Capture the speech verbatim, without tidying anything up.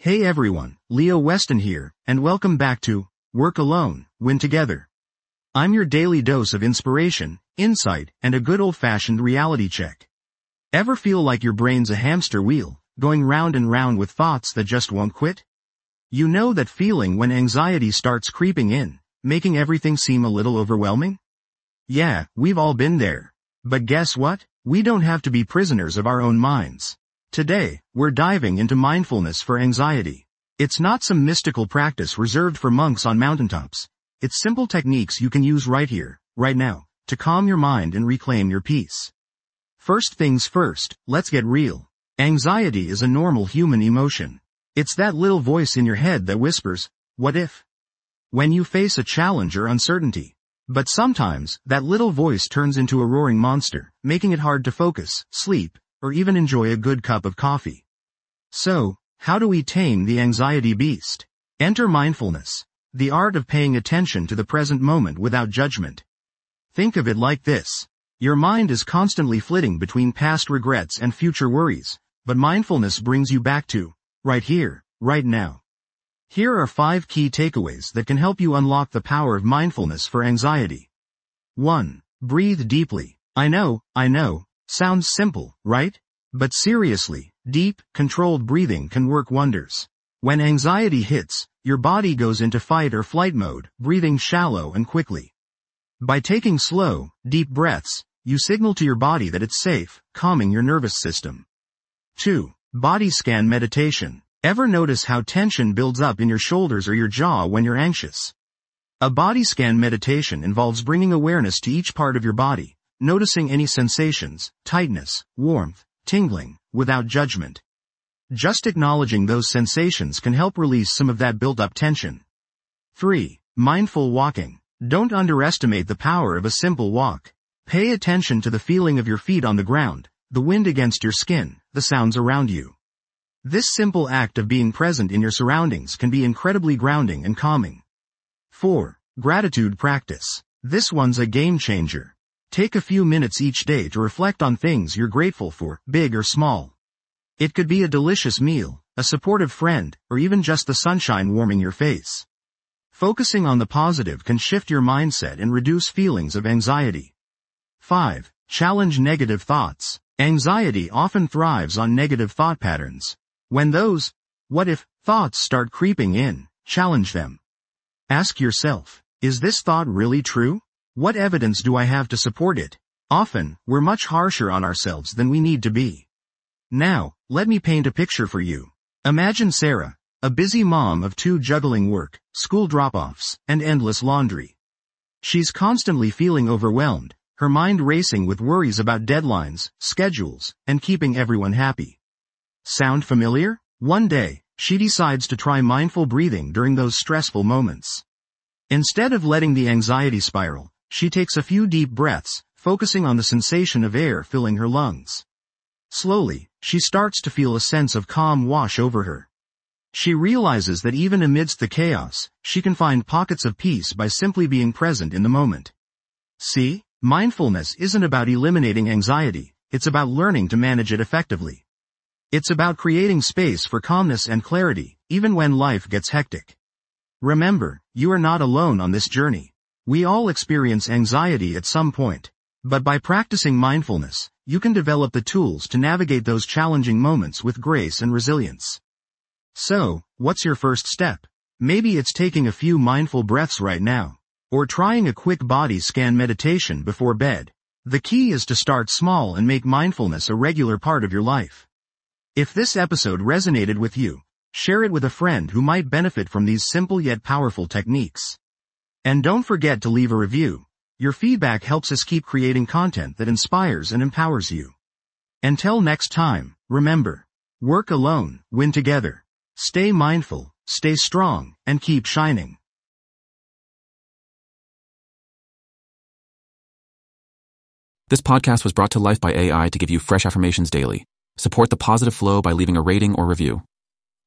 Hey everyone, Leo Weston here, and welcome back to Work Alone, Win Together. I'm your daily dose of inspiration, insight, and a good old-fashioned reality check. Ever feel like your brain's a hamster wheel, going round and round with thoughts that just won't quit? You know that feeling when anxiety starts creeping in, making everything seem a little overwhelming? Yeah, we've all been there. But guess what? We don't have to be prisoners of our own minds. Today, we're diving into mindfulness for anxiety. It's not some mystical practice reserved for monks on mountaintops. It's simple techniques you can use right here, right now, to calm your mind and reclaim your peace. First things first, let's get real. Anxiety is a normal human emotion. It's that little voice in your head that whispers, "What if?" when you face a challenge or uncertainty. But sometimes, that little voice turns into a roaring monster, making it hard to focus, sleep, or even enjoy a good cup of coffee. So, how do we tame the anxiety beast? Enter mindfulness, the art of paying attention to the present moment without judgment. Think of it like this. Your mind is constantly flitting between past regrets and future worries, but mindfulness brings you back to, right here, right now. Here are five key takeaways that can help you unlock the power of mindfulness for anxiety. one. Breathe deeply. I know, I know. Sounds simple, right? But seriously, deep, controlled breathing can work wonders. When anxiety hits, your body goes into fight or flight mode, breathing shallow and quickly. By taking slow, deep breaths, you signal to your body that it's safe, calming your nervous system. two. Body scan meditation. Ever notice how tension builds up in your shoulders or your jaw when you're anxious? A body scan meditation involves bringing awareness to each part of your body, noticing any sensations, tightness, warmth, tingling, without judgment. Just acknowledging those sensations can help release some of that built-up tension. three. Mindful walking. Don't underestimate the power of a simple walk. Pay attention to the feeling of your feet on the ground, the wind against your skin, the sounds around you. This simple act of being present in your surroundings can be incredibly grounding and calming. four. Gratitude practice. This one's a game changer. Take a few minutes each day to reflect on things you're grateful for, big or small. It could be a delicious meal, a supportive friend, or even just the sunshine warming your face. Focusing on the positive can shift your mindset and reduce feelings of anxiety. five. Challenge negative thoughts. Anxiety often thrives on negative thought patterns. When those, what if, thoughts start creeping in, challenge them. Ask yourself, is this thought really true? What evidence do I have to support it? Often, we're much harsher on ourselves than we need to be. Now, let me paint a picture for you. Imagine Sarah, a busy mom of two juggling work, school drop-offs, and endless laundry. She's constantly feeling overwhelmed, her mind racing with worries about deadlines, schedules, and keeping everyone happy. Sound familiar? One day, she decides to try mindful breathing during those stressful moments. Instead of letting the anxiety spiral, she takes a few deep breaths, focusing on the sensation of air filling her lungs. Slowly, she starts to feel a sense of calm wash over her. She realizes that even amidst the chaos, she can find pockets of peace by simply being present in the moment. See, mindfulness isn't about eliminating anxiety, it's about learning to manage it effectively. It's about creating space for calmness and clarity, even when life gets hectic. Remember, you are not alone on this journey. We all experience anxiety at some point. But by practicing mindfulness, you can develop the tools to navigate those challenging moments with grace and resilience. So, what's your first step? Maybe it's taking a few mindful breaths right now, or trying a quick body scan meditation before bed. The key is to start small and make mindfulness a regular part of your life. If this episode resonated with you, share it with a friend who might benefit from these simple yet powerful techniques. And don't forget to leave a review. Your feedback helps us keep creating content that inspires and empowers you. Until next time, remember, work alone, win together. Stay mindful, stay strong, and keep shining. This podcast was brought to life by A I to give you fresh affirmations daily. Support the positive flow by leaving a rating or review.